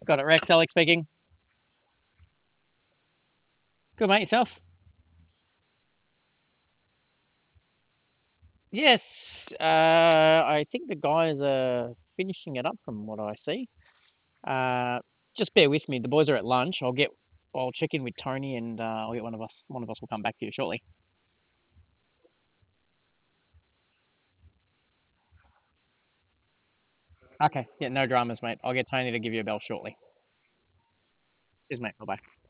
Got it, Rex. Alex speaking. Good, mate. Yourself? Yes. I think the guys are finishing it up from what I see. Uh, just bear with me. The boys are at lunch. I'll check in with Tony, and I'll get one of us. One of us will come back to you shortly. Okay. Yeah, no dramas, mate. I'll get Tony to give you a bell shortly. Cheers, mate. Bye bye.